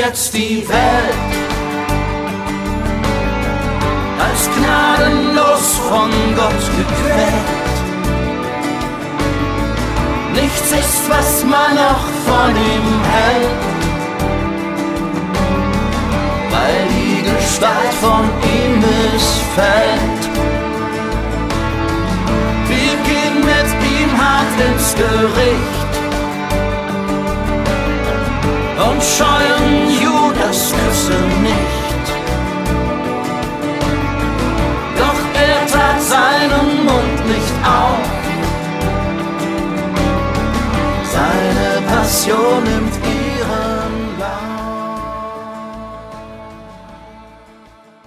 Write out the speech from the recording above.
jetzt die Welt als gnadenlos von Gott gequält. Nichts ist, was man noch von ihm hält, weil die Gestalt von ihm missfällt. Wir gehen mit ihm hart ins Gericht und scheuen Judas Küsse nicht. Doch er tat seinen Mund nicht auf, seine Passion nimmt